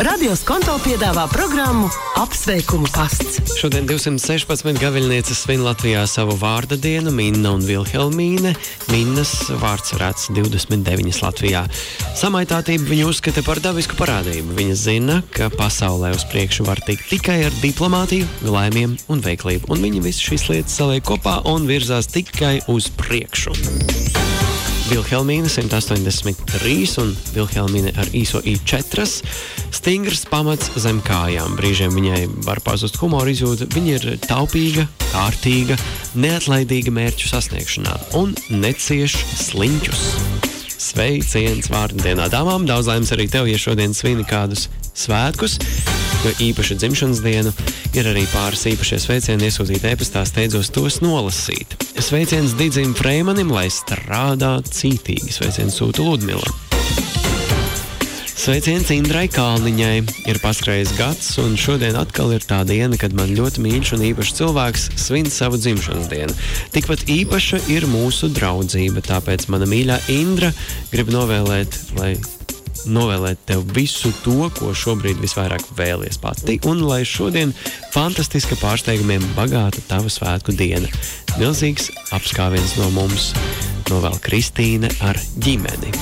Radio Skonto piedāvā programmu Apsveikumu pasts. Šodien 216 gaviļnieces svin Latvijā savu vārda dienu, Minna un Vilhelmīne. Minnas vārds rēts 29 Latvijā. Samaitātību viņa uzskata par dabisku parādību. Viņa zina, ka pasaulē uz priekšu var tikt tikai ar diplomātiju, laimiem un veiklību. Un viņa visu šīs lietas saliek kopā un virzās tikai uz priekšu. Vilhelmīne 183 un Vilhelmīne ar īso I4. Stingrs pamats zem kājām. Brīžiem viņai var pazust humora izjūta. Viņa ir taupīga, kārtīga, neatlaidīga mērķu sasniegšanā un necieš sliņķus. Sveiciens vārda dienā dāmām. Daudz laimes arī tev, ja šodien svini kādus svētkus, jo īpaši dzimšanas dienu. Ir arī pāris īpašie sveicieni iesūtīt e-pastā, steidzos tos nolasīt. Sveiciens Didzim Freimanim, lai strādā cītīgi. Sveiciens sūta Ludmila. Sveiciens Indrai Kalniņai. Ir paskrējis gads, un šodien atkal ir tā diena, kad man ļoti mīļš un īpašs cilvēks svin savu dzimšanas dienu. Tikpat īpaša ir mūsu draudzība, tāpēc mana mīļā Indra grib novēlēt tev visu to, ko šobrīd visvairāk vēlies pati, un lai šodien fantastiska pārsteigumiem bagāta tava svētku diena. Milzīgs apskāviens no mums novēl Kristīne ar ģimeni.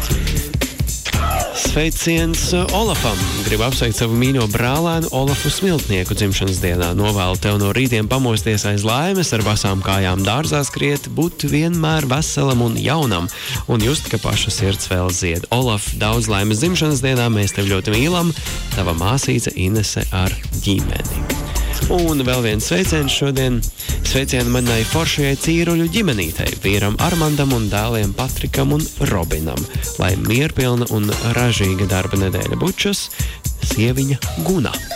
Sveiciens Olafam. Gribu apsveikt savu mīļo brālēnu Olafu Smiltnieku dzimšanas dienā. Novēlu tev no rītiem pamosties aiz laimes, ar basām kājām dārzā skriet, būt vienmēr veselam un jaunam, un just, ka paša sirds vēl zied. Olaf, daudz laimes dzimšanas dienā, mēs tev ļoti mīlam, tava māsīca Inese ar ģimeni. Un vēl viens sveiciens šodien. Sveicienu manai foršajai cīruļu ģimenītei, vīram Armandam un dēliem Patrikam un Robinam. Lai mierpilna un ražīga darba nedēļa bučas, sieviņa Guna.